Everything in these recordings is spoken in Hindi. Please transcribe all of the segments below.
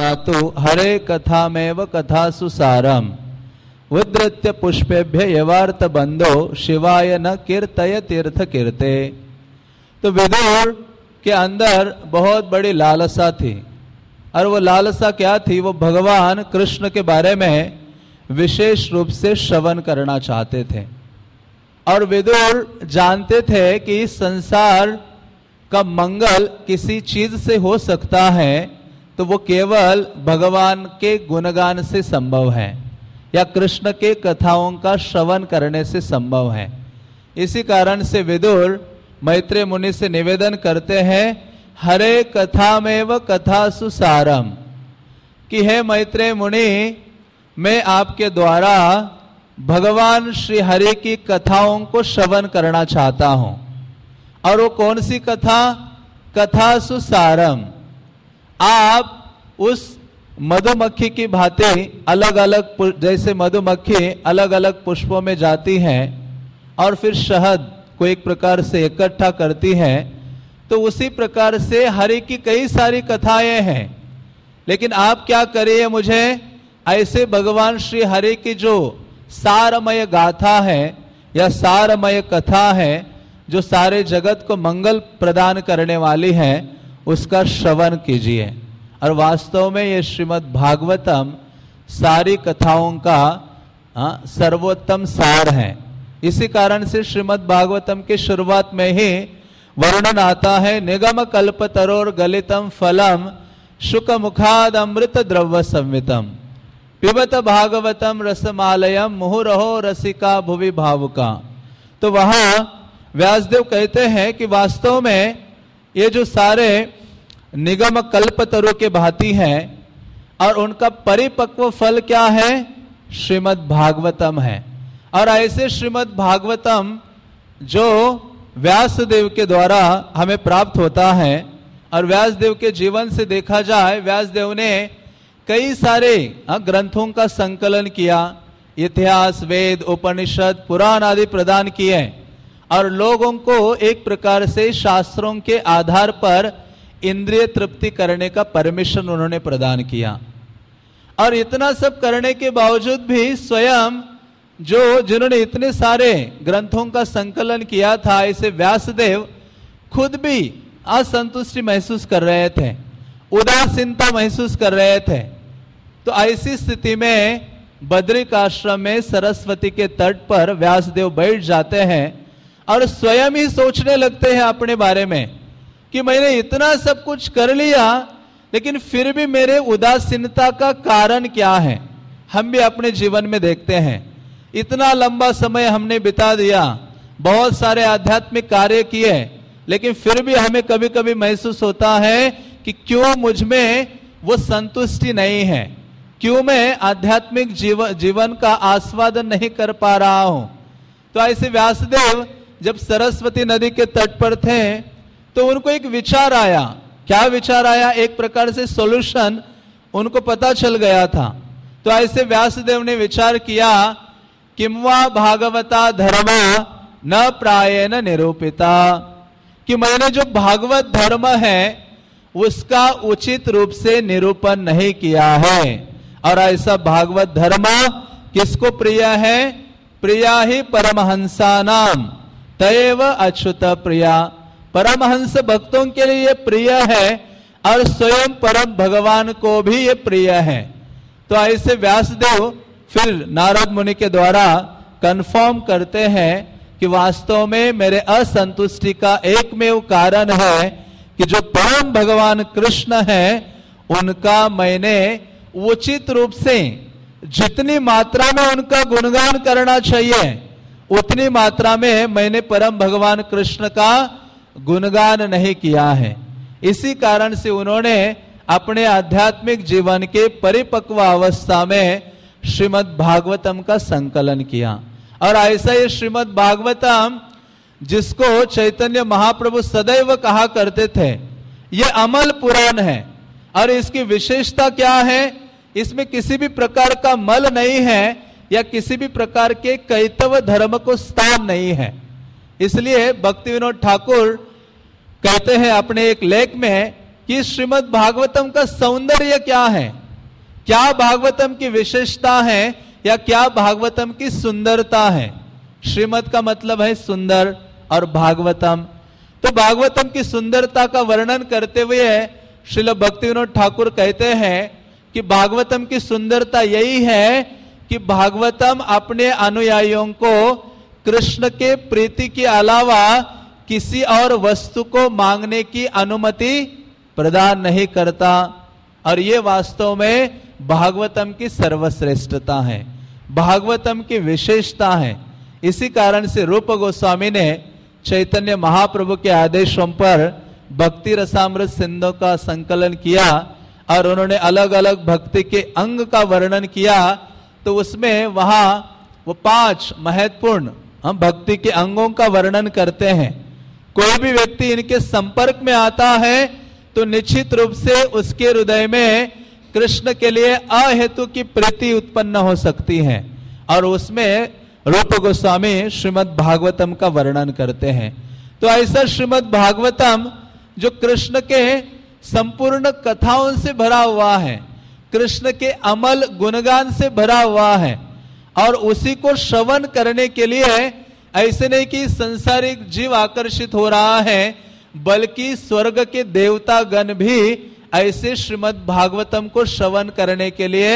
ददातु हरे कथामेव कथासु सारम उद्धृत्य पुष्पेभ्य यवार्थ बंधो शिवाय न कीर्तय तीर्थ कीर्ते। तो विदुर के अंदर बहुत बड़ी लालसा थी, और वो लालसा क्या थी? वो भगवान कृष्ण के बारे में विशेष रूप से श्रवण करना चाहते थे। और विदुर जानते थे कि इस संसार का मंगल किसी चीज से हो सकता है तो वो केवल भगवान के गुणगान से संभव है, या कृष्ण के कथाओं का श्रवण करने से संभव है। इसी कारण से विदुर मैत्रेय मुनि से निवेदन करते हैं, हरे कथामेव कथासु सारम, कि हे मैत्रेय मुनि, मैं आपके द्वारा भगवान श्री हरि की कथाओं को श्रवण करना चाहता हूं। और वो कौन सी कथा? कथासु सारम। आप उस मधुमक्खी की भांति अलग अलग, जैसे मधुमक्खी अलग अलग पुष्पों में जाती हैं और फिर शहद को एक प्रकार से इकट्ठा करती है, तो उसी प्रकार से हरि की कई सारी कथाएं हैं। लेकिन आप क्या करिए, मुझे ऐसे भगवान श्री हरि की जो सारमय गाथा है या सारमय कथा है, जो सारे जगत को मंगल प्रदान करने वाली है, उसका श्रवण कीजिए। और वास्तव में ये श्रीमद् भागवतम सारी कथाओं का सर्वोत्तम सार है। इसी कारण से श्रीमद् भागवतम के शुरुआत में ही वर्णन आता है, निगम कल्प तरोर गलितम फलम शुक मुखाद अमृत द्रव्य संवितम पिबत भागवतम रसमालयम मुहुरहो रसिका भुवि भावुका। तो वहां व्यासदेव कहते हैं कि वास्तव में ये जो सारे निगम कल्पतरु के भांति हैं, और उनका परिपक्व फल क्या है? श्रीमद् भागवतम है। और ऐसे श्रीमद् भागवतम जो व्यासदेव के द्वारा हमें प्राप्त होता है, और व्यासदेव के जीवन से देखा जाए, व्यासदेव ने कई सारे ग्रंथों का संकलन किया, इतिहास, वेद, उपनिषद, पुराण आदि प्रदान किए, और लोगों को एक प्रकार से शास्त्रों के आधार पर इंद्रिय तृप्ति करने का परमिशन उन्होंने प्रदान किया। और इतना सब करने के बावजूद भी स्वयं जिन्होंने इतने सारे ग्रंथों का संकलन किया था, ऐसे व्यासदेव खुद भी असंतुष्टि महसूस कर रहे थे, उदासीनता महसूस कर रहे थे। तो ऐसी स्थिति में बद्रिक आश्रम में सरस्वती के तट पर व्यासदेव बैठ जाते हैं और स्वयं ही सोचने लगते हैं अपने बारे में कि मैंने इतना सब कुछ कर लिया, लेकिन फिर भी मेरे उदासीनता का कारण क्या है। हम भी अपने जीवन में देखते हैं, इतना लंबा समय हमने बिता दिया, बहुत सारे आध्यात्मिक कार्य किए, लेकिन फिर भी हमें कभी कभी महसूस होता है कि क्यों मुझ में वो संतुष्टि नहीं है, क्यों मैं आध्यात्मिक जीवन का आस्वादन नहीं कर पा रहा हूं। तो ऐसे व्यासदेव जब सरस्वती नदी के तट पर थे तो उनको एक विचार आया। क्या विचार आया? एक प्रकार से सॉल्यूशन उनको पता चल गया था। तो ऐसे व्यासदेव ने विचार किया, किम्वा भागवता धर्मा न प्रायेण निरूपिता, कि मैंने जो भागवत धर्म है उसका उचित रूप से निरूपण नहीं किया है। और ऐसा भागवत धर्म किसको प्रिय है? प्रिया ही परमहंसानाम तयेव अच्युत प्रिया। परमहंस भक्तों के लिए ये प्रिय है और स्वयं परम भगवान को भी ये प्रिय है। तो ऐसे व्यासदेव फिर नारद मुनि के द्वारा कंफर्म करते हैं कि वास्तव में मेरे असंतुष्टि का एकमेव कारण है कि जो परम भगवान कृष्ण है उनका मैंने उचित रूप से जितनी मात्रा में उनका गुणगान करना चाहिए उतनी मात्रा में मैंने परम भगवान कृष्ण का गुणगान नहीं किया है। इसी कारण से उन्होंने अपने आध्यात्मिक जीवन के परिपक्व अवस्था में श्रीमद् भागवतम का संकलन किया। और ऐसा ये श्रीमद् भागवतम जिसको चैतन्य महाप्रभु सदैव कहा करते थे, ये अमल पुराण है। और इसकी विशेषता क्या है? इसमें किसी भी प्रकार का मल नहीं है या किसी भी प्रकार के कैतव धर्म को स्थान नहीं है। इसलिए भक्ति विनोद ठाकुर कहते हैं अपने एक लेख में कि श्रीमद् भागवतम का सौंदर्य क्या है, क्या भागवतम की विशेषता है, या क्या भागवतम की सुंदरता है। श्रीमद् का मतलब है सुंदर और भागवतम, तो भागवतम की सुंदरता का वर्णन करते हुए श्रील भक्तिविनोद ठाकुर कहते हैं कि भागवतम की सुंदरता यही है कि भागवतम अपने अनुयायियों को कृष्ण के प्रीति के अलावा किसी और वस्तु को मांगने की अनुमति प्रदान नहीं करता, और ये वास्तव में भागवतम की सर्वश्रेष्ठता है, भागवतम की विशेषता है। इसी कारण से रूप गोस्वामी ने चैतन्य महाप्रभु के आदेशों पर भक्ति रसामृत सिंधु का संकलन किया और उन्होंने अलग अलग भक्ति के अंग का वर्णन किया। तो उसमें वहां वो 5 महत्वपूर्ण हम भक्ति के अंगों का वर्णन करते हैं। कोई भी व्यक्ति इनके संपर्क में आता है तो निश्चित रूप से उसके हृदय में कृष्ण के लिए अहेतु की प्रीति उत्पन्न हो सकती है, और उसमें रूप गोस्वामी श्रीमद् भागवतम का वर्णन करते हैं। तो ऐसा श्रीमद् भागवतम जो कृष्ण के संपूर्ण कथाओं से भरा हुआ है, कृष्ण के अमल गुणगान से भरा हुआ है, और उसी को श्रवण करने के लिए ऐसे नहीं कि संसारिक जीव आकर्षित हो रहा है, बल्कि स्वर्ग के देवता गण भी ऐसे श्रीमद् भागवतम को श्रवण करने के लिए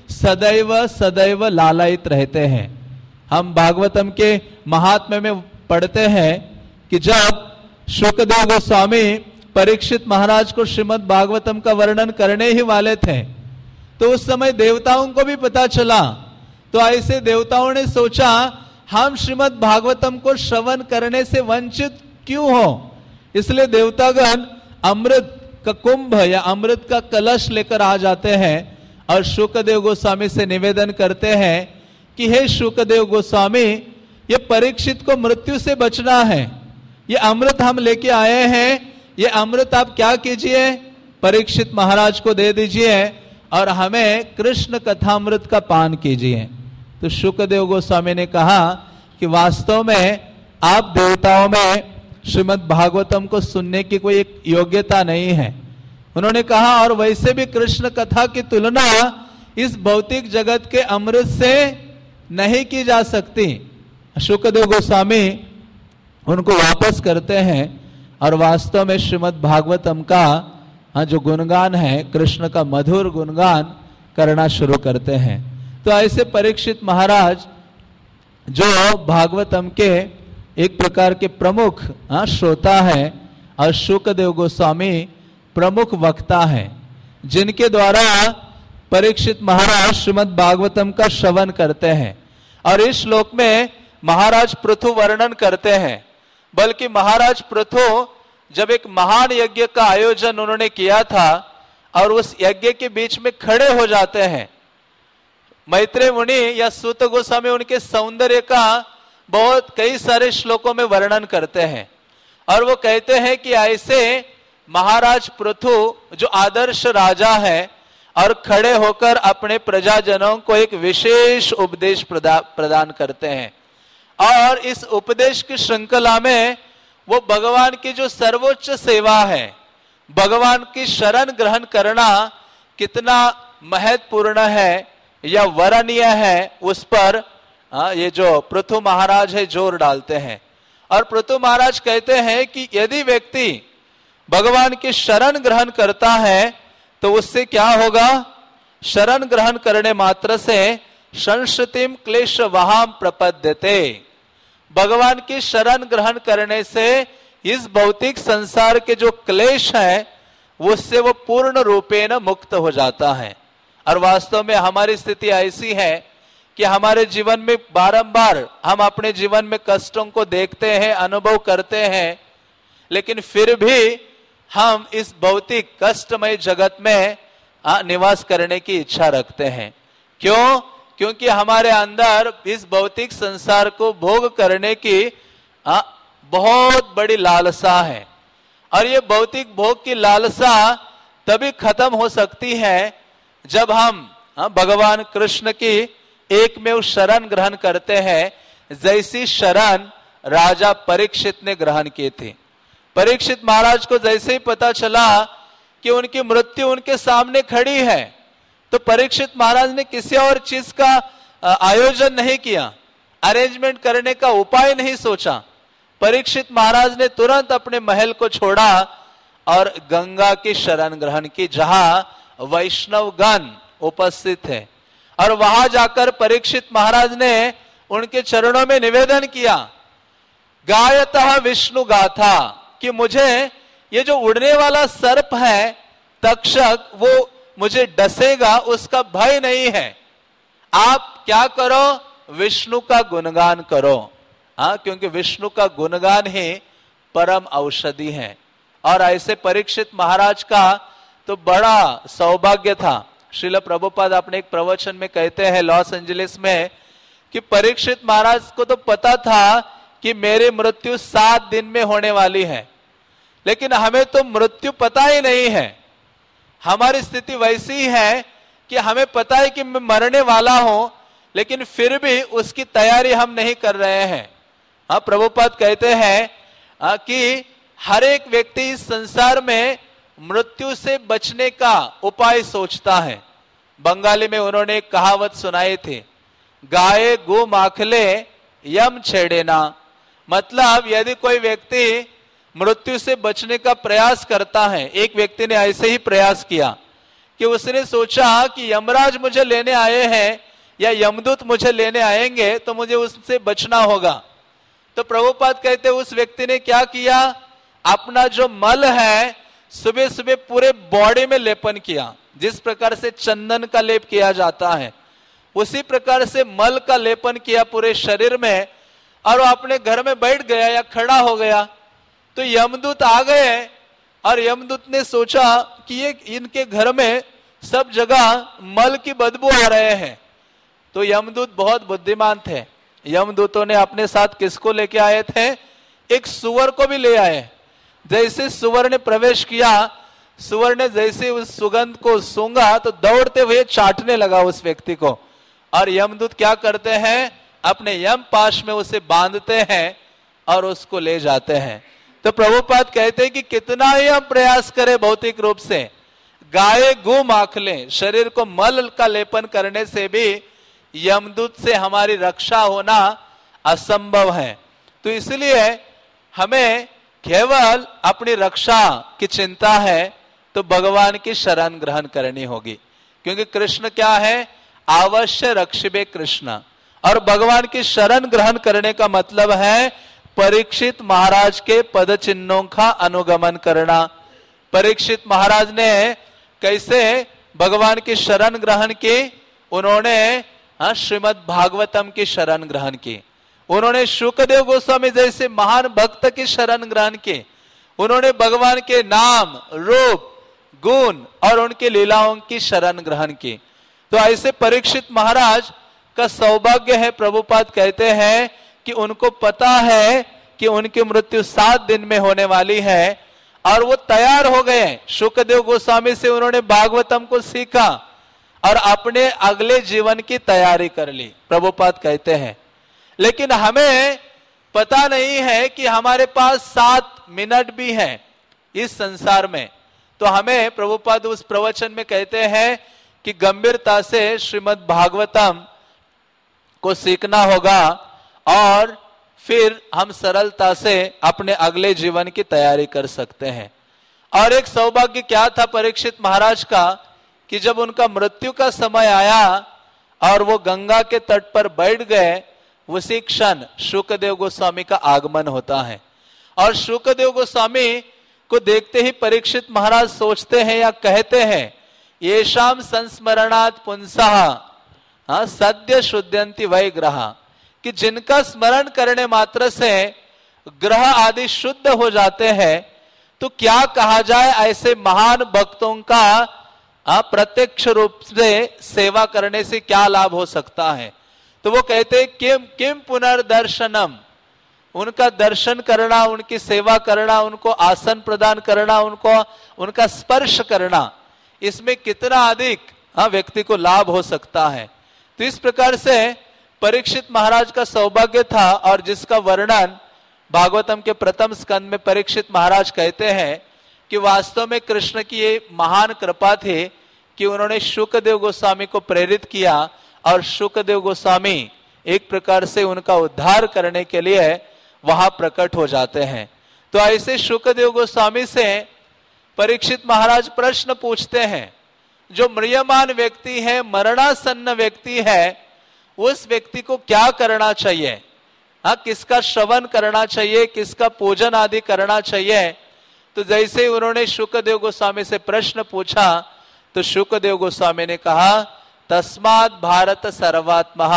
सदैव सदैव लालायित रहते हैं। हम भागवतम के महात्म्य में पढ़ते हैं कि जब शुकदेव गोस्वामी परीक्षित महाराज को श्रीमद् भागवतम का वर्णन करने ही वाले थे, तो उस समय देवताओं को भी पता चला। तो ऐसे देवताओं ने सोचा हम श्रीमद् भागवतम को श्रवण करने से वंचित क्यों हो, इसलिए देवतागण अमृत का कुंभ या अमृत का कलश लेकर आ जाते हैं और शुकदेव गोस्वामी से निवेदन करते हैं कि हे शुकदेव गोस्वामी, ये परीक्षित को मृत्यु से बचना है, ये अमृत हम लेके आए हैं, ये अमृत आप क्या कीजिए, परीक्षित महाराज को दे दीजिए और हमें कृष्ण कथामृत का पान कीजिए। तो शुकदेव गोस्वामी ने कहा कि वास्तव में आप देवताओं में श्रीमद् भागवतम को सुनने की कोई एक योग्यता नहीं है। उन्होंने कहा और वैसे भी कृष्ण कथा की तुलना इस भौतिक जगत के अमृत से नहीं की जा सकती। शुकदेव गोस्वामी उनको वापस करते हैं और वास्तव में श्रीमद् भागवतम का जो गुणगान है, कृष्ण का मधुर गुणगान करना शुरू करते हैं। तो ऐसे परीक्षित महाराज जो भागवतम के एक प्रकार के प्रमुख श्रोता है और शुकदेव गोस्वामी प्रमुख वक्ता है, जिनके द्वारा परीक्षित महाराज श्रीमद् भागवतम का श्रवण करते हैं। और इस श्लोक में महाराज पृथु वर्णन करते हैं, बल्कि महाराज पृथु जब एक महान यज्ञ का आयोजन उन्होंने किया था और उस यज्ञ के बीच में खड़े हो जाते हैं, मैत्रेय मुनि या सूत गोस्वामी उनके सौंदर्य का बहुत कई सारे श्लोकों में वर्णन करते हैं, और वो कहते हैं कि ऐसे महाराज पृथु जो आदर्श राजा है और खड़े होकर अपने प्रजाजनों को एक विशेष उपदेश प्रदान करते हैं, और इस उपदेश की श्रृंखला में वो भगवान की जो सर्वोच्च सेवा है, भगवान की शरण ग्रहण करना कितना महत्वपूर्ण है या वरणीय है, उस पर ये जो पृथु महाराज है जोर डालते हैं। और पृथु महाराज कहते हैं कि यदि व्यक्ति भगवान की शरण ग्रहण करता है तो उससे क्या होगा, शरण ग्रहण करने मात्र से संस्कृतिम क्लेश वहां प्रपद्यते, भगवान की शरण ग्रहण करने से इस भौतिक संसार के जो क्लेश है उससे वो पूर्ण रूपेण मुक्त हो जाता है। और वास्तव में हमारी स्थिति ऐसी है कि हमारे जीवन में बारंबार हम अपने जीवन में कष्टों को देखते हैं, अनुभव करते हैं, लेकिन फिर भी हम इस भौतिक कष्टमय जगत में निवास करने की इच्छा रखते हैं। क्यों? क्योंकि हमारे अंदर इस भौतिक संसार को भोग करने की बहुत बड़ी लालसा है, और ये भौतिक भोग की लालसा तभी खत्म हो सकती है जब हम भगवान कृष्ण की एक में उस शरण ग्रहण करते हैं, जैसी शरण राजा परीक्षित ने ग्रहण की थी। परीक्षित महाराज को जैसे ही पता चला कि उनकी मृत्यु उनके सामने खड़ी है, तो परीक्षित महाराज ने किसी और चीज का आयोजन नहीं किया, अरेंजमेंट करने का उपाय नहीं सोचा। परीक्षित महाराज ने तुरंत अपने महल को छोड़ा और गंगा की शरण ग्रहण की, जहां वैष्णवगण उपस्थित है। और वहां जाकर परीक्षित महाराज ने उनके चरणों में निवेदन किया, गायतः विष्णु गाथा, कि मुझे ये जो उड़ने वाला सर्प है तक्षक, वो मुझे डसेगा, उसका भय नहीं है। आप क्या करो, विष्णु का गुणगान करो। हाँ, क्योंकि विष्णु का गुणगान ही परम औषधि है। और ऐसे परीक्षित महाराज का तो बड़ा सौभाग्य था। श्रील प्रभुपाद अपने एक प्रवचन में कहते हैं लॉस एंजलिस में कि परीक्षित महाराज को तो पता था कि मेरी मृत्यु 7 दिन में होने वाली है, लेकिन हमें तो मृत्यु पता ही नहीं है। हमारी स्थिति वैसी है कि हमें पता है कि मैं मरने वाला हूं, लेकिन फिर भी उसकी तैयारी हम नहीं कर रहे हैं। हाँ, प्रभुपाद कहते हैं कि हर एक व्यक्ति इस संसार में मृत्यु से बचने का उपाय सोचता है। बंगाली में उन्होंने एक कहावत सुनाई थी, गाये गो माखले यम छेड़ेना। मतलब यदि कोई व्यक्ति मृत्यु से बचने का प्रयास करता है, एक व्यक्ति ने ऐसे ही प्रयास किया कि उसने सोचा कि यमराज मुझे लेने आए हैं या यमदूत मुझे लेने आएंगे तो मुझे उससे बचना होगा। तो प्रभुपाद कहते उस व्यक्ति ने क्या किया, अपना जो मल है सुबह सुबह पूरे बॉडी में लेपन किया। जिस प्रकार से चंदन का लेप किया जाता है, उसी प्रकार से मल का लेपन किया पूरे शरीर में, और वो अपने घर में बैठ गया या खड़ा हो गया। तो यमदूत आ गए और यमदूत ने सोचा कि ये इनके घर में सब जगह मल की बदबू आ रहे हैं। तो यमदूत बहुत बुद्धिमान थे। यमदूतों ने अपने साथ किसको लेके आए थे, एक सुअर को भी ले आए। जैसे सुअर ने प्रवेश किया, सुअर ने जैसे उस सुगंध को सूंघा तो दौड़ते हुए चाटने लगा उस व्यक्ति को। और यमदूत क्या करते हैं, अपने यम पाश में उसे बांधते हैं और उसको ले जाते हैं। तो प्रभुपाद कहते हैं कि कितना ही हम प्रयास करें भौतिक रूप से, गाये गो माखले, शरीर को मल का लेपन करने से भी यमदूत से हमारी रक्षा होना असंभव है। तो इसलिए हमें केवल अपनी रक्षा की चिंता है तो भगवान की शरण ग्रहण करनी होगी, क्योंकि कृष्ण क्या है, अवश्य रक्षिबे कृष्ण। और भगवान की शरण ग्रहण करने का मतलब है परीक्षित महाराज के पद चिन्हों का अनुगमन करना। परीक्षित महाराज ने कैसे भगवान की शरण ग्रहण की, उन्होंने श्रीमद् भागवतम की शरण ग्रहण की। उन्होंने शुकदेव गोस्वामी जैसे महान भक्त की शरण ग्रहण की। उन्होंने भगवान के नाम, रूप, गुण और उनकी लीलाओं की शरण ग्रहण की। तो ऐसे परीक्षित महाराज का सौभाग्य है। प्रभुपाद कहते हैं कि उनको पता है कि उनकी मृत्यु 7 दिन में होने वाली है, और वो तैयार हो गए। शुकदेव गोस्वामी से उन्होंने भागवतम को सीखा और अपने अगले जीवन की तैयारी कर ली, प्रभुपाद कहते हैं। लेकिन हमें पता नहीं है कि हमारे पास 7 मिनट भी हैं इस संसार में। तो हमें प्रभुपाद उस प्रवचन में कहते हैं कि गंभीरता से श्रीमद् भागवतम को सीखना होगा, और फिर हम सरलता से अपने अगले जीवन की तैयारी कर सकते हैं। और एक सौभाग्य क्या था परीक्षित महाराज का, कि जब उनका मृत्यु का समय आया और वो गंगा के तट पर बैठ गए, उसी क्षण शुकदेव गोस्वामी का आगमन होता है। और शुकदेव गोस्वामी को देखते ही परीक्षित महाराज सोचते हैं या कहते हैं, येषाम संस्मरणात् पुंसः सद्य शुद्ध्यन्ति वै ग्रहा, कि जिनका स्मरण करने मात्र से ग्रह आदि शुद्ध हो जाते हैं, तो क्या कहा जाए ऐसे महान भक्तों का प्रत्यक्ष रूप से सेवा करने से क्या लाभ हो सकता है। तो वो कहते हैं किम पुनर्दर्शनम, उनका दर्शन करना, उनकी सेवा करना, उनको आसन प्रदान करना, उनका स्पर्श करना, इसमें कितना अधिक व्यक्ति को लाभ हो सकता है। तो इस प्रकार से परीक्षित महाराज का सौभाग्य था, और जिसका वर्णन भागवतम के प्रथम स्कंद में परीक्षित महाराज कहते हैं कि वास्तव में कृष्ण की ये महान कृपा थी कि उन्होंने शुकदेव गोस्वामी को प्रेरित किया और शुकदेव गोस्वामी एक प्रकार से उनका उद्धार करने के लिए वहां प्रकट हो जाते हैं। तो ऐसे शुकदेव गोस्वामी से परीक्षित महाराज प्रश्न पूछते हैं, जो म्रियमान व्यक्ति है, मरणासन्न व्यक्ति है, उस व्यक्ति को क्या करना चाहिए? हाँ, किसका श्रवण करना चाहिए, किसका पूजन आदि करना चाहिए? तो जैसे ही उन्होंने शुकदेव गोस्वामी से प्रश्न पूछा तो शुकदेव गोस्वामी ने कहा, तस्मात् भारत सर्वात्मा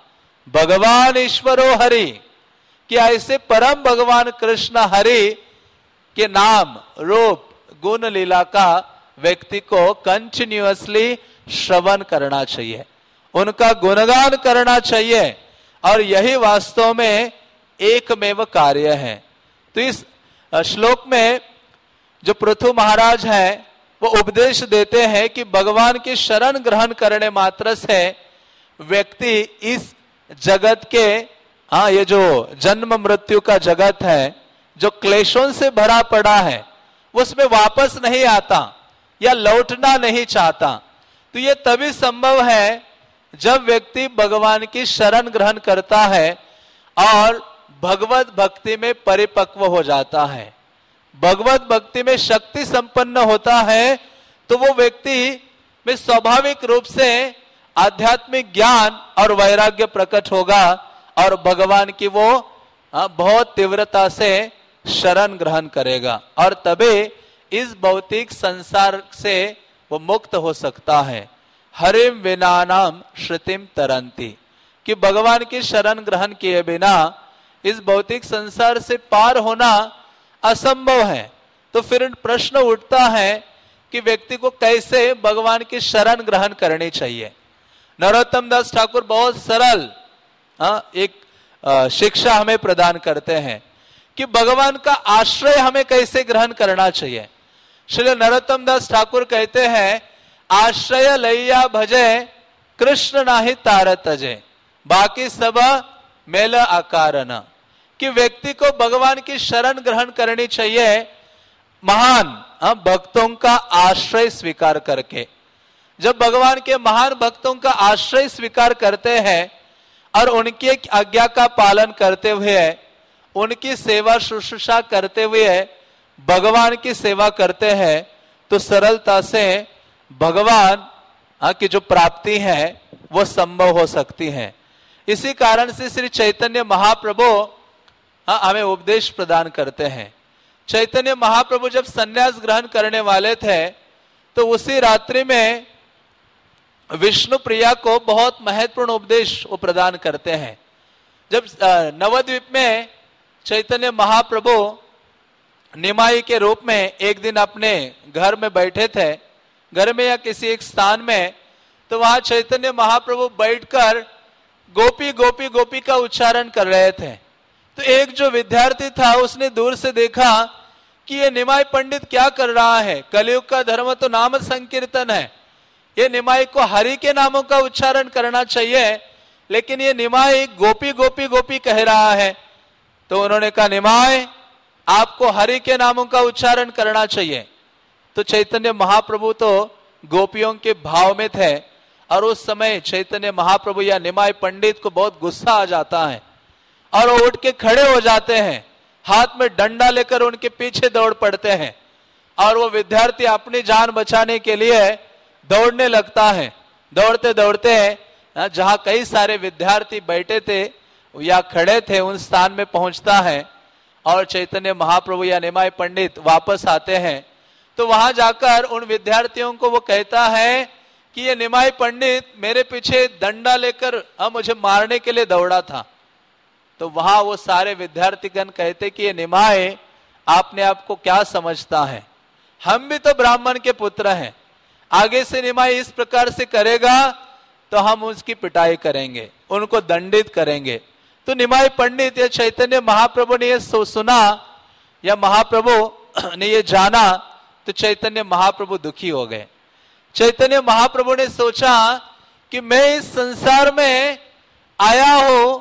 भगवान ईश्वरो हरि, कि ऐसे परम भगवान कृष्ण हरि के नाम, रूप, गुण, लीला का व्यक्ति को कंटिन्यूअसली श्रवण करना चाहिए, उनका गुणगान करना चाहिए, और यही वास्तव में एकमेव कार्य है। तो इस श्लोक में जो पृथु महाराज है वो उपदेश देते हैं कि भगवान की शरण ग्रहण करने मात्र से व्यक्ति इस जगत के, ये जो जन्म मृत्यु का जगत है, जो क्लेशों से भरा पड़ा है, उसमें वापस नहीं आता या लौटना नहीं चाहता। तो ये तभी संभव है जब व्यक्ति भगवान की शरण ग्रहण करता है और भगवत भक्ति में परिपक्व हो जाता है, भगवत भक्ति में शक्ति संपन्न होता है, तो वो व्यक्ति में स्वाभाविक रूप से आध्यात्मिक ज्ञान और वैराग्य प्रकट होगा और भगवान की वो बहुत तीव्रता से शरण ग्रहण करेगा, और तभी इस भौतिक संसार से वो मुक्त हो सकता है। हरिम विनानाम श्रुतिम तरंती, कि भगवान की शरण ग्रहण किए बिना इस भौतिक संसार से पार होना असंभव है। तो फिर प्रश्न उठता है कि व्यक्ति को कैसे भगवान की शरण ग्रहण करनी चाहिए। नरोत्तम दास ठाकुर बहुत सरल एक शिक्षा हमें प्रदान करते हैं कि भगवान का आश्रय हमें कैसे ग्रहण करना चाहिए। श्री नरोत्तम दास ठाकुर कहते हैं, आश्रय लैया भजे कृष्ण नाही तार तजे, बाकी सब मेल आकारन, कि व्यक्ति को भगवान की शरण ग्रहण करनी चाहिए महान भक्तों का आश्रय स्वीकार करके। जब भगवान के महान भक्तों का आश्रय स्वीकार करते हैं और उनकी आज्ञा का पालन करते हुए, उनकी सेवा शुश्रूषा करते हुए भगवान की सेवा करते हैं, तो सरलता से भगवान की जो प्राप्ति है वो संभव हो सकती है। इसी कारण से श्री चैतन्य महाप्रभु हमें उपदेश प्रदान करते हैं। चैतन्य महाप्रभु जब संन्यास ग्रहण करने वाले थे तो उसी रात्रि में विष्णु प्रिया को बहुत महत्वपूर्ण उपदेश वो प्रदान करते हैं। जब नवद्वीप में चैतन्य महाप्रभु निमाई के रूप में एक दिन अपने घर में बैठे थे, घर में या किसी एक स्थान में, तो वहां चैतन्य महाप्रभु बैठकर गोपी गोपी गोपी का उच्चारण कर रहे थे। तो एक जो विद्यार्थी था उसने दूर से देखा कि ये निमाई पंडित क्या कर रहा है, कलयुग का धर्म तो नाम संकीर्तन है, ये निमाई को हरि के नामों का उच्चारण करना चाहिए, लेकिन ये निमाई गोपी गोपी गोपी कह रहा है। तो उन्होंने कहा, निमाई आपको हरि के नामों का उच्चारण करना चाहिए। तो चैतन्य महाप्रभु तो गोपियों के भाव में थे, और उस समय चैतन्य महाप्रभु या निमाई पंडित को बहुत गुस्सा आ जाता है और वो उठ के खड़े हो जाते हैं, हाथ में डंडा लेकर उनके पीछे दौड़ पड़ते हैं, और वो विद्यार्थी अपनी जान बचाने के लिए दौड़ने लगता है। दौड़ते दौड़ते जहां कई सारे विद्यार्थी बैठे थे या खड़े थे उन स्थान में पहुंचता है, और चैतन्य महाप्रभु या निमाई पंडित वापस आते हैं। तो वहां जाकर उन विद्यार्थियों को वो कहता है कि ये निमाई पंडित मेरे पीछे डंडा लेकर मुझे मारने के लिए दौड़ा था। तो वहां वो सारे विद्यार्थीगण कहते कि ये निमाई आपने आपको क्या समझता है, हम भी तो ब्राह्मण के पुत्र हैं, आगे से निमाई इस प्रकार से करेगा तो हम उसकी पिटाई करेंगे, उनको दंडित करेंगे। तो निमाई पंडित या चैतन्य महाप्रभु ने ये सुना या महाप्रभु ने ये जाना, तो चैतन्य महाप्रभु दुखी हो गए। चैतन्य महाप्रभु ने सोचा कि मैं इस संसार में आया हूं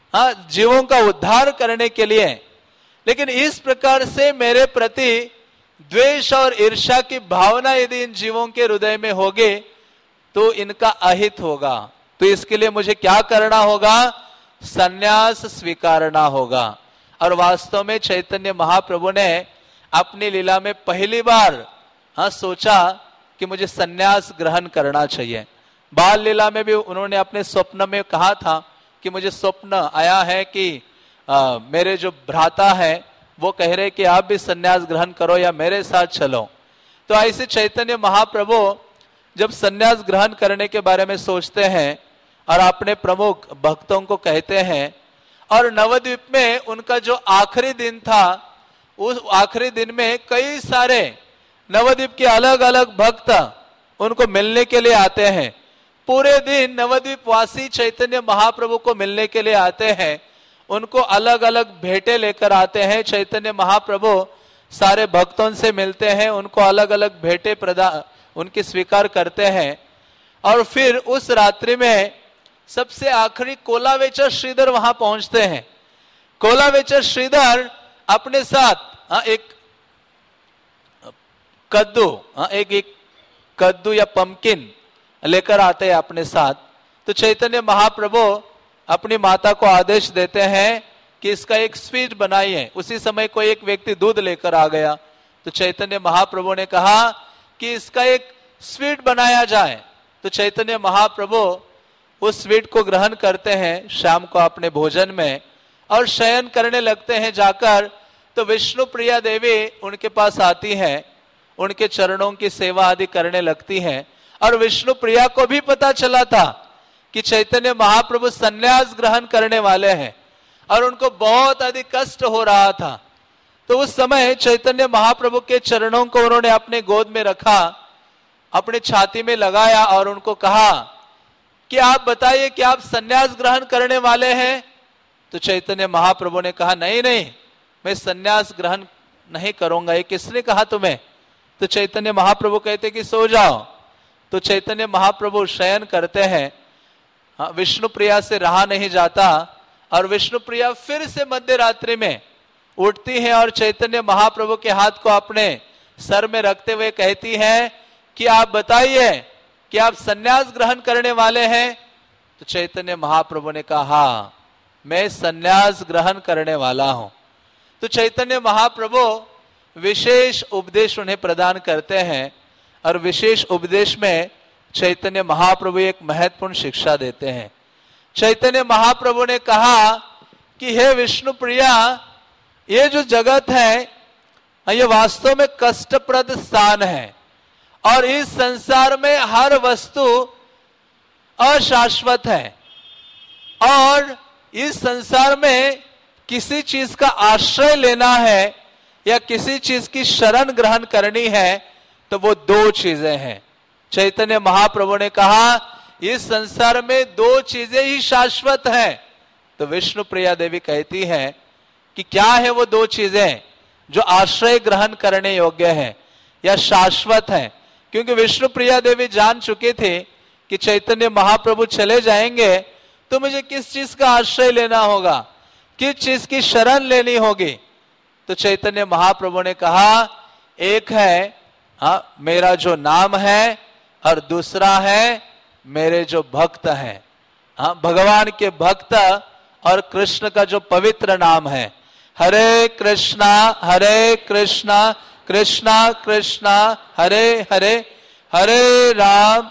जीवों का उद्धार करने के लिए, लेकिन इस प्रकार से मेरे प्रति द्वेष और ईर्ष्या की भावना यदि इन जीवों के हृदय में होगी तो इनका अहित होगा। तो इसके लिए मुझे क्या करना होगा? संन्यास स्वीकारना होगा। और वास्तव में चैतन्य महाप्रभु ने अपनी लीला में पहली बार सोचा कि मुझे संन्यास ग्रहण करना चाहिए। बाल लीला में भी उन्होंने अपने स्वप्न में कहा था कि मुझे स्वप्न आया है कि मेरे जो भ्राता है वो कह रहे कि आप भी संन्यास ग्रहण करो या मेरे साथ चलो। तो ऐसे चैतन्य महाप्रभु जब संन्यास ग्रहण करने के बारे में सोचते हैं और अपने प्रमुख भक्तों को कहते हैं, और नवद्वीप में उनका जो आखिरी दिन था, उस आखिरी दिन में कई सारे नवद्वीप के अलग अलग भक्त उनको मिलने के लिए आते हैं। पूरे दिन नवद्वीप वासी चैतन्य महाप्रभु को मिलने के लिए आते हैं, उनको अलग अलग भेंटें लेकर आते हैं। चैतन्य महाप्रभु सारे भक्तों से मिलते हैं, उनको अलग अलग भेंटें उनकी स्वीकार करते हैं। और फिर उस रात्रि में सबसे आखिरी कोलावेचर श्रीधर वहां पहुंचते हैं। कोलावेचर श्रीधर अपने साथ एक कद्दू या पंपकिन लेकर आते हैं अपने साथ। तो चैतन्य महाप्रभु अपनी माता को आदेश देते हैं कि इसका एक स्वीट बनाइए। उसी समय कोई एक व्यक्ति दूध लेकर आ गया, तो चैतन्य महाप्रभु ने कहा कि इसका एक स्वीट बनाया जाए। तो चैतन्य महाप्रभु उस स्वीट को ग्रहण करते हैं शाम को अपने भोजन में और शयन करने लगते हैं जाकर। तो विष्णु प्रिया देवी उनके पास आती हैं, उनके चरणों की सेवा आदि करने लगती हैं। और विष्णु प्रिया को भी पता चला था कि चैतन्य महाप्रभु संन्यास ग्रहण करने वाले हैं और उनको बहुत अधिक कष्ट हो रहा था। तो उस समय चैतन्य महाप्रभु के चरणों को उन्होंने अपने गोद में रखा, अपने छाती में लगाया और उनको कहा कि आप बताइए कि आप संन्यास ग्रहण करने वाले हैं। तो चैतन्य महाप्रभु ने कहा नहीं नहीं, मैं संन्यास ग्रहण नहीं करूंगा। ये किसने कहा तुम्हें? तो चैतन्य महाप्रभु कहते कि सो जाओ। तो चैतन्य महाप्रभु शयन करते हैं, विष्णु प्रिया से रहा नहीं जाता और विष्णु प्रिया फिर से मध्य रात्रि में उठती हैं और चैतन्य महाप्रभु के हाथ को अपने सर में रखते हुए कहती हैं कि आप बताइए कि आप संन्यास ग्रहण करने वाले हैं। तो चैतन्य महाप्रभु ने कहा हाँ, मैं संन्यास ग्रहण करने वाला हूं। तो चैतन्य महाप्रभु विशेष उपदेश उन्हें प्रदान करते हैं और विशेष उपदेश में चैतन्य महाप्रभु एक महत्वपूर्ण शिक्षा देते हैं। चैतन्य महाप्रभु ने कहा कि हे विष्णु प्रिया, ये जो जगत है ये वास्तव में कष्टप्रद स्थान है और इस संसार में हर वस्तु अशाश्वत है और इस संसार में किसी चीज का आश्रय लेना है या किसी चीज की शरण ग्रहण करनी है तो वो दो चीजें हैं। चैतन्य महाप्रभु ने कहा इस संसार में दो चीजें ही शाश्वत हैं। तो विष्णु प्रिया देवी कहती हैं कि क्या है वो दो चीजें जो आश्रय ग्रहण करने योग्य हैं या शाश्वत हैं? क्योंकि विष्णु प्रिया देवी जान चुके थे कि चैतन्य महाप्रभु चले जाएंगे तो मुझे किस चीज का आश्रय लेना होगा, किस चीज की शरण लेनी होगी। तो चैतन्य महाप्रभु ने कहा एक है मेरा जो नाम है और दूसरा है मेरे जो भक्त हैं। भगवान के भक्त और कृष्ण का जो पवित्र नाम है, हरे कृष्णा कृष्णा कृष्णा हरे हरे, हरे राम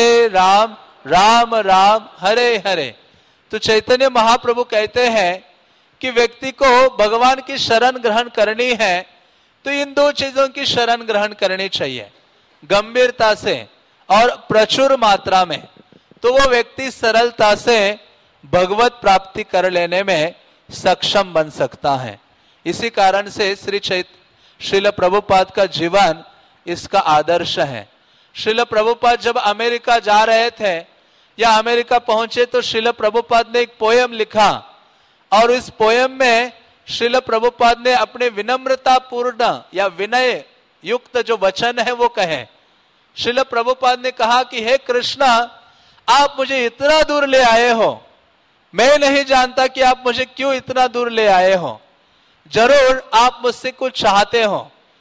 राम राम हरे हरे। तो चैतन्य महाप्रभु कहते हैं कि व्यक्ति को भगवान की शरण ग्रहण करनी है तो इन दो चीजों की शरण ग्रहण करनी चाहिए, गंभीरता से और प्रचुर मात्रा में। तो वो व्यक्ति सरलता से भगवत प्राप्ति कर लेने में सक्षम बन सकता है। इसी कारण से श्रील प्रभुपाद का जीवन इसका आदर्श है। श्रील प्रभुपाद जब अमेरिका जा रहे थे या अमेरिका पहुंचे तो श्रील प्रभुपाद ने एक पोयम लिखा और इस पोयम में श्रील प्रभुपाद ने अपने विनम्रता पूर्ण या विनय युक्त जो वचन है वो कहे। श्रील प्रभुपाद ने कहा कि हे कृष्णा, आप मुझे इतना दूर ले आए हो, मैं नहीं जानता कि आप मुझे क्यों इतना दूर ले आए हो। जरूर आप मुझसे कुछ चाहते हो,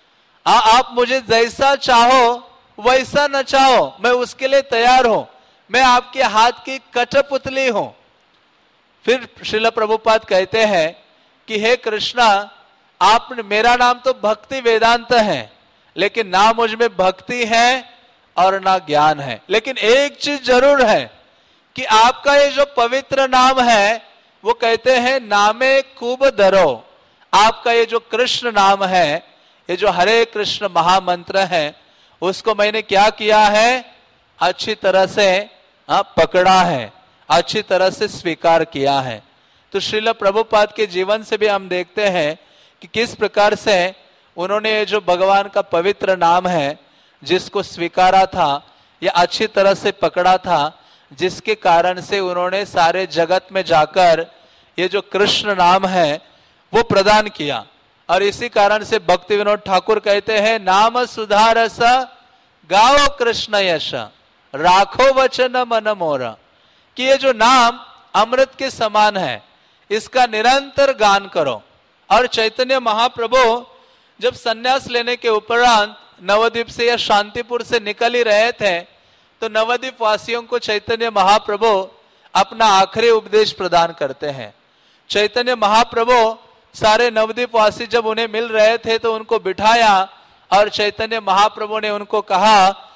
आप मुझे जैसा चाहो वैसा न चाहो, मैं उसके लिए तैयार हूं, मैं आपके हाथ की कठपुतली हूं। फिर श्रील प्रभुपाद कहते हैं कि हे कृष्णा, आपने, मेरा नाम तो भक्ति वेदांत है, लेकिन ना मुझ में भक्ति है और ना ज्ञान है। लेकिन एक चीज जरूर है कि आपका ये जो पवित्र नाम है, वो कहते हैं नामे खूब धरो। आपका ये जो कृष्ण नाम है, ये जो हरे कृष्ण महामंत्र है, उसको मैंने क्या किया है, अच्छी तरह से पकड़ा है, अच्छी तरह से स्वीकार किया है। तो श्रील प्रभुपाद के जीवन से भी हम देखते हैं कि किस प्रकार से उन्होंने ये जो भगवान का पवित्र नाम है, जिसको स्वीकारा था, या अच्छी तरह से पकड़ा था, जिसके कारण से उन्होंने सारे जगत में जाकर ये जो कृष्ण नाम है वो प्रदान किया। और इसी कारण से भक्ति विनोद ठाकुर कहते हैं, नाम सुधारस गाओ कृष्ण यश, राखो वचन मन मोरा, कि ये जो नाम अमृत के समान है, इसका निरंतर गान करो। और चैतन्य महाप्रभु जब सन्यास लेने के उपरांत नवद्वीप से या शांतिपुर से निकल ही रहे थे, तो नवद्वीप वासियों को चैतन्य महाप्रभु अपना आखिरी उपदेश प्रदान करते हैं। चैतन्य महाप्रभु सारे नवद्वीप वासी जब उन्हें मिल रहे थे तो उनको बिठाया और चैतन्य महाप्रभु ने उनको कहा,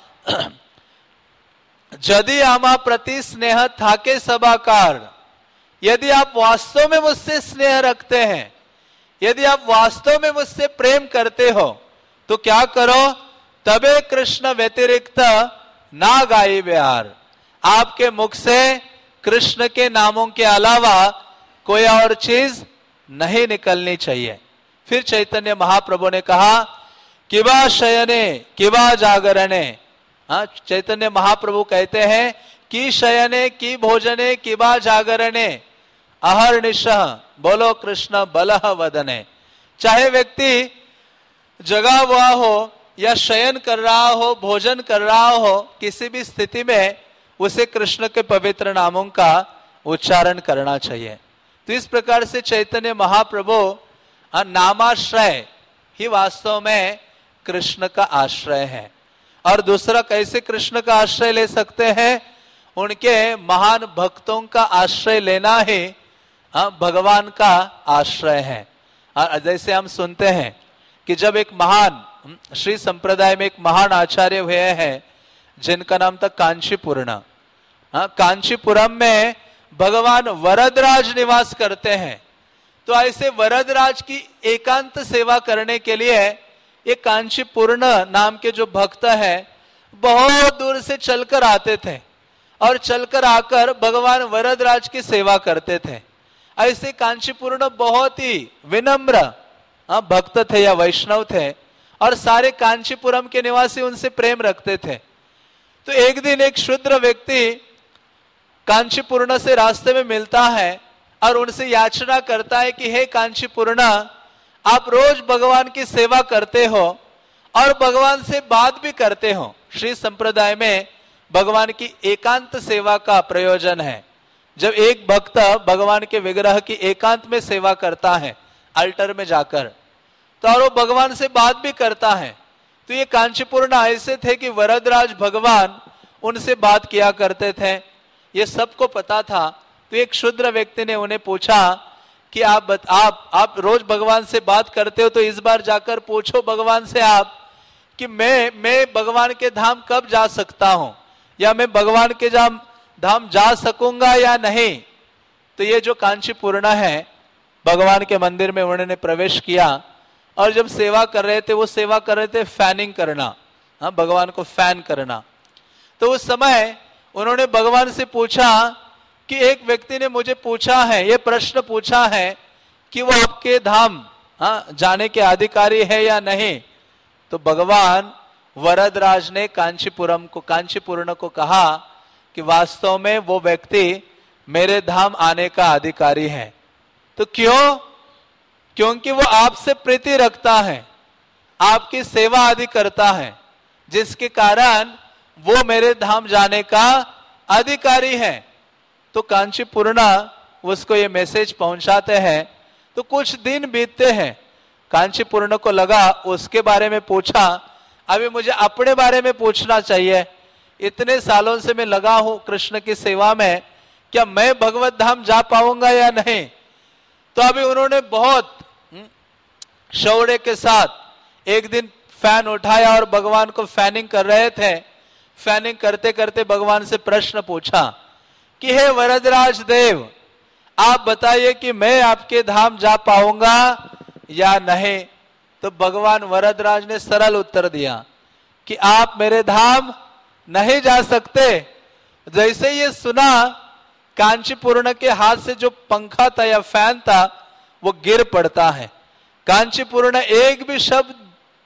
यदि आमा प्रति स्नेह थाके सबाकार, यदि आप वास्तव में मुझसे स्नेह रखते हैं, यदि आप वास्तव में मुझसे प्रेम करते हो, तो क्या करो, तबे कृष्ण व्यतिरिक्त ना गाई बिहार, आपके मुख से कृष्ण के नामों के अलावा कोई और चीज नहीं निकलनी चाहिए। फिर चैतन्य महाप्रभु ने कहा, किबा शयने किबा जागरणे, चैतन्य महाप्रभु कहते हैं कि शयने की भोजने किबा जागरणे अहर्निशः बोलो कृष्ण बलह वदने। चाहे व्यक्ति जगा हुआ हो या शयन कर रहा हो, भोजन कर रहा हो, किसी भी स्थिति में उसे कृष्ण के पवित्र नामों का उच्चारण करना चाहिए। तो इस प्रकार से चैतन्य महाप्रभु नामाश्रय ही वास्तव में कृष्ण का आश्रय है। और दूसरा कैसे कृष्ण का आश्रय ले सकते हैं, उनके महान भक्तों का आश्रय लेना ही भगवान का आश्रय है। और जैसे हम सुनते हैं कि जब एक महान श्री संप्रदाय में एक महान आचार्य हुए हैं जिनका नाम था कांचीपुरण, कांचीपुरम में भगवान वरदराज निवास करते हैं। तो ऐसे वरदराज की एकांत सेवा करने के लिए ये कांचीपुरण नाम के जो भक्त है बहुत दूर से चलकर आते थे और चलकर आकर भगवान वरदराज की सेवा करते थे। ऐसे कांचीपुरण बहुत ही विनम्र भक्त थे या वैष्णव थे और सारे कांचीपुरम के निवासी उनसे प्रेम रखते थे। तो एक दिन एक शूद्र व्यक्ति कांचीपुर्ण से रास्ते में मिलता है और उनसे याचना करता है कि हे कांचीपुर्ण, आप रोज भगवान की सेवा करते हो और भगवान से बात भी करते हो। श्री संप्रदाय में भगवान की एकांत सेवा का प्रयोजन है। जब एक भक्त भगवान के विग्रह की एकांत में सेवा करता है अल्टर में जाकर, तो और वो भगवान से बात भी करता है। तो ये कांचीपुर्ण ऐसे थे कि वरदराज भगवान उनसे बात किया करते थे, ये सबको पता था। तो एक शूद्र व्यक्ति ने उन्हें पूछा कि आप रोज भगवान से बात करते हो, तो इस बार जाकर पूछो भगवान से आप कि मैं भगवान के धाम कब जा सकता हूं, या मैं भगवान के धाम जा सकूंगा या नहीं। तो ये जो कांचीपुर्ण है भगवान के मंदिर में उन्होंने प्रवेश किया और जब सेवा कर रहे थे, वो सेवा कर रहे थे फैनिंग करना, भगवान को फैन करना। तो उस समय उन्होंने भगवान से पूछा कि एक व्यक्ति ने मुझे पूछा है, ये प्रश्न पूछा है कि वो आपके धाम जाने के अधिकारी है या नहीं। तो भगवान वरदराज ने कांचीपुर्ण को कहा कि वास्तव में वो व्यक्ति मेरे धाम आने का अधिकारी है। तो क्यों? क्योंकि वो आपसे प्रीति रखता है, आपकी सेवा आदि करता है, जिसके कारण वो मेरे धाम जाने का अधिकारी है। तो कांचीपुर्ण उसको ये मैसेज पहुंचाते हैं। तो कुछ दिन बीतते हैं, कांचीपूर्ण को लगा उसके बारे में पूछा, अभी मुझे अपने बारे में पूछना चाहिए। इतने सालों से मैं लगा हूं कृष्ण की सेवा में, क्या मैं भगवत धाम जा पाऊंगा या नहीं? तो अभी उन्होंने बहुत शौर्य के साथ एक दिन फैन उठाया और भगवान को फैनिंग कर रहे थे। फैनिंग करते करते भगवान से प्रश्न पूछा कि हे वरदराज देव, आप बताइए कि मैं आपके धाम जा पाऊंगा या नहीं? तो भगवान वरदराज ने सरल उत्तर दिया कि आप मेरे धाम नहीं जा सकते। जैसे ये सुना, कांचीपूर्ण के हाथ से जो पंखा था या फैन था वो गिर पड़ता है। कांचीपूर्ण एक भी शब्द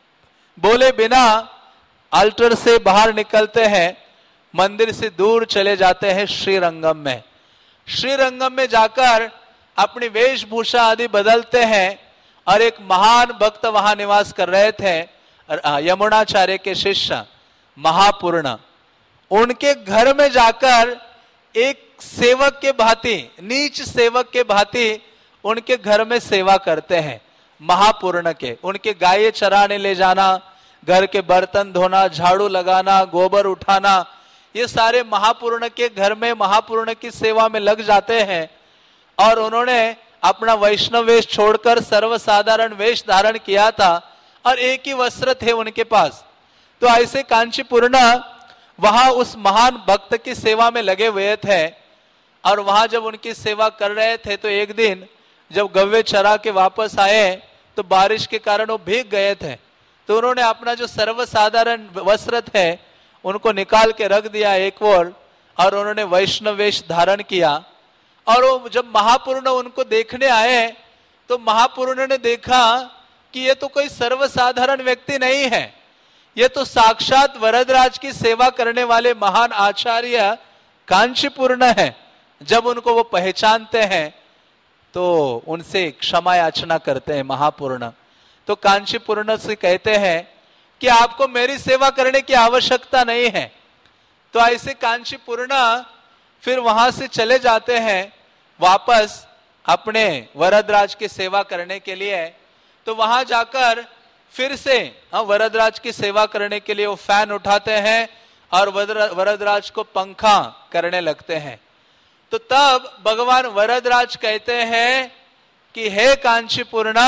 बोले बिना अल्टर से बाहर निकलते हैं, मंदिर से दूर चले जाते हैं श्रीरंगम में। श्रीरंगम में जाकर अपनी वेशभूषा आदि बदलते हैं और एक महान भक्त वहां निवास कर रहे थे, यमुनाचार्य के शिष्य महापूर्ण। उनके घर में जाकर एक सेवक के भांति, नीच सेवक के भांति उनके घर में सेवा करते हैं महापूर्ण के। उनके गाय चराने ले जाना, घर के बर्तन धोना, झाड़ू लगाना, गोबर उठाना, ये सारे महापूर्ण के घर में महापूर्ण की सेवा में लग जाते हैं। और उन्होंने अपना वैष्णव वेश छोड़कर सर्वसाधारण वेश धारण किया था और एक ही वस्त्र थे उनके पास। तो ऐसे कांचीपूर्ण वहां उस महान भक्त की सेवा में लगे हुए थे। और वहां जब उनकी सेवा कर रहे थे तो एक दिन जब गव्वे चरा के वापस आए तो बारिश के कारण वो भीग गए थे। तो उन्होंने अपना जो सर्वसाधारण वस्त्र थे उनको निकाल के रख दिया एक ओर, और उन्होंने वैष्णव वेश धारण किया। और वो जब महापूर्ण उनको देखने आए तो महापूर्ण ने देखा कि ये तो कोई सर्वसाधारण व्यक्ति नहीं है, ये तो साक्षात वरदराज की सेवा करने वाले महान आचार्य कांचीपूर्ण है। जब उनको वो पहचानते हैं तो उनसे क्षमा याचना करते हैं महापूर्ण। तो कांचीपूर्ण से कहते हैं कि आपको मेरी सेवा करने की आवश्यकता नहीं है। तो ऐसे कांचीपूर्ण फिर वहां से चले जाते हैं वापस अपने वरदराज की सेवा करने के लिए। तो वहां जाकर फिर से वरदराज की सेवा करने के लिए वो फैन उठाते हैं और वरदराज को पंखा करने लगते हैं। तो तब भगवान वरदराज कहते हैं कि हे कांचीपूर्ण,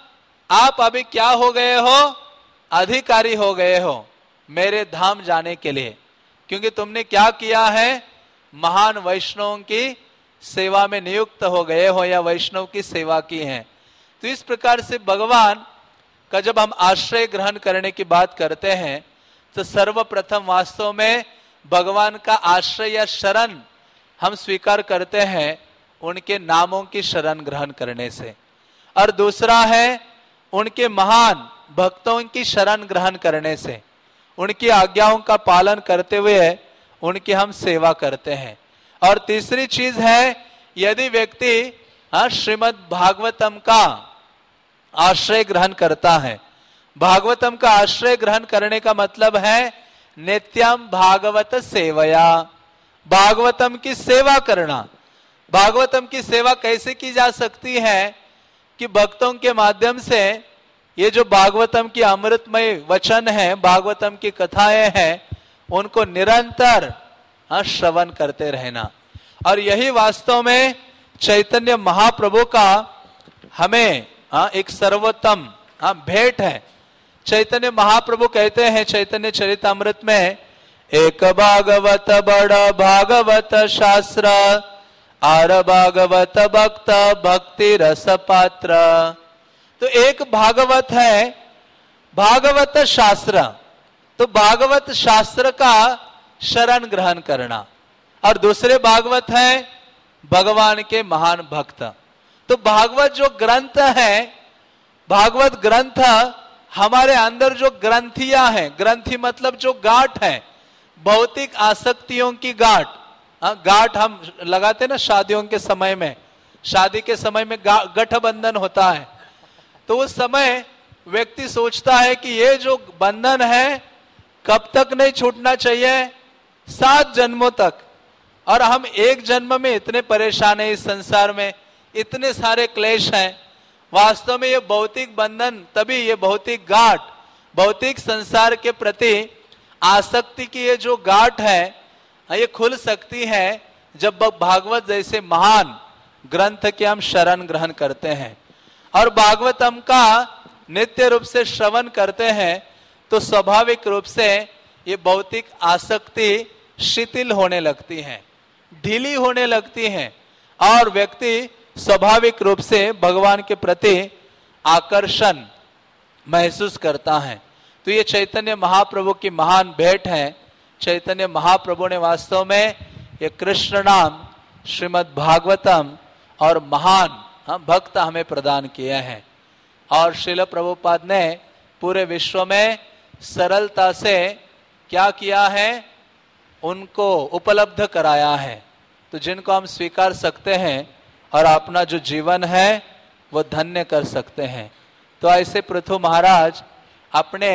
आप अभी क्या हो गए हो? अधिकारी हो गए हो मेरे धाम जाने के लिए, क्योंकि तुमने क्या किया है? महान वैष्णवों की सेवा में नियुक्त हो गए हो या वैष्णव की सेवा की है। तो इस प्रकार से भगवान का जब हम आश्रय ग्रहण करने की बात करते हैं तो सर्वप्रथम वास्तव में भगवान का आश्रय या शरण हम स्वीकार करते हैं उनके नामों की शरण ग्रहण करने से, और दूसरा है उनके महान भक्तों की शरण ग्रहण करने से। उनकी आज्ञाओं का पालन करते हुए उनकी हम सेवा करते हैं। और तीसरी चीज है, यदि व्यक्ति श्रीमद् भागवतम का आश्रय ग्रहण करता है। भागवतम का आश्रय ग्रहण करने का मतलब है नित्यम भागवत सेवया, भागवतम की सेवा करना। भागवतम की सेवा कैसे की जा सकती है कि भक्तों के माध्यम से ये जो भागवतम की अमृतमय वचन है, भागवतम की कथाएं हैं, उनको निरंतर श्रवण करते रहना। और यही वास्तव में चैतन्य महाप्रभु का हमें एक सर्वोत्तम भेंट है। चैतन्य महाप्रभु कहते हैं चैतन्य चरितामृत में, एक भागवत बड़ भागवत शास्त्र, आर भागवत भक्त भक्ति रस पात्र। तो एक भागवत है भागवत शास्त्र, तो भागवत शास्त्र का शरण ग्रहण करना, और दूसरे भागवत है भगवान के महान भक्त। तो भागवत जो ग्रंथ है, भागवत ग्रंथ हमारे अंदर जो ग्रंथियां हैं, ग्रंथि मतलब जो गांठ है, भौतिक आसक्तियों की गांठ, गांठ हम लगाते ना शादियों के समय में, शादी के समय में गठबंधन होता है। तो उस समय व्यक्ति सोचता है कि ये जो बंधन है कब तक नहीं छूटना चाहिए, 7 जन्मों तक। और हम एक जन्म में इतने परेशान हैं, इस संसार में इतने सारे क्लेश हैं, वास्तव में ये भौतिक बंधन, तभी ये भौतिक गांठ, भौतिक संसार के प्रति आसक्ति की ये जो गांठ है, ये खुल सकती है जब भागवत जैसे महान ग्रंथ के हम शरण ग्रहण करते हैं और भागवतम का नित्य रूप से श्रवण करते हैं, तो स्वाभाविक रूप से ये भौतिक आसक्ति शिथिल होने लगती है, ढीली होने लगती है और व्यक्ति स्वाभाविक रूप से भगवान के प्रति आकर्षण महसूस करता है। तो ये चैतन्य महाप्रभु की महान भेंट है। चैतन्य महाप्रभु ने वास्तव में ये कृष्ण नाम, श्रीमद् भागवतम और महान भक्त हमें प्रदान किया है। और श्रील प्रभुपाद ने पूरे विश्व में सरलता से क्या किया है, उनको उपलब्ध कराया है, तो जिनको हम स्वीकार सकते हैं और अपना जो जीवन है वो धन्य कर सकते हैं। तो ऐसे पृथु महाराज अपने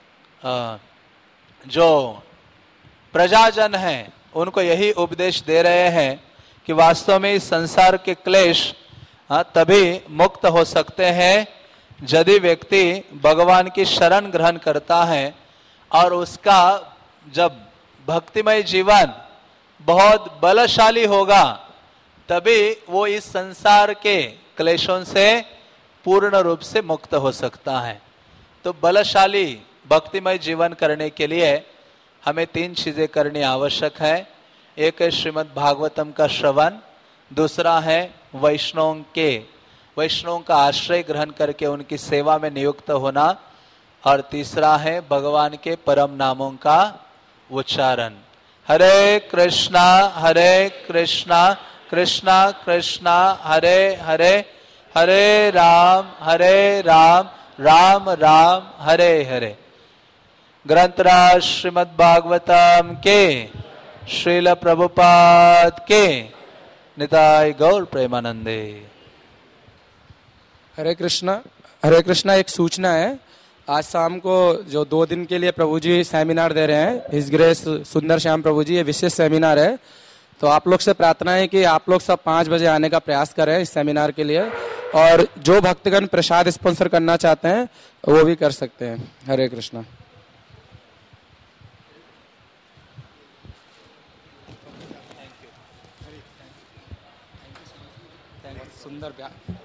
जो प्रजाजन हैं उनको यही उपदेश दे रहे हैं कि वास्तव में इस संसार के क्लेश तभी मुक्त हो सकते हैं यदि व्यक्ति भगवान की शरण ग्रहण करता है और उसका जब भक्तिमय जीवन बहुत बलशाली होगा, तभी वो इस संसार के क्लेशों से पूर्ण रूप से मुक्त हो सकता है। तो बलशाली भक्तिमय जीवन करने के लिए हमें 3 चीजें करनी आवश्यक है। एक है श्रीमद् भागवतम का श्रवण, दूसरा है वैष्णवों का आश्रय ग्रहण करके उनकी सेवा में नियुक्त होना, और तीसरा है भगवान के परम नामों का उच्चारण। हरे कृष्णा कृष्णा कृष्णा हरे हरे, हरे राम राम राम हरे हरे। ग्रंथराज श्रीमद् भागवतम के श्रील प्रभुपाद के निताय गौर प्रेमानंदे। हरे कृष्णा एक सूचना है, आज शाम को जो 2 दिन के लिए प्रभु जी सेमिनार दे रहे हैं, हिज ग्रेस सुंदर श्याम प्रभु जी, ये विशेष सेमिनार है। तो आप लोग से प्रार्थना है कि आप लोग सब 5 बजे आने का प्रयास करें इस सेमिनार के लिए, और जो भक्तगण प्रसाद स्पॉन्सर करना चाहते हैं वो भी कर सकते हैं। हरे कृष्णा। सुंदर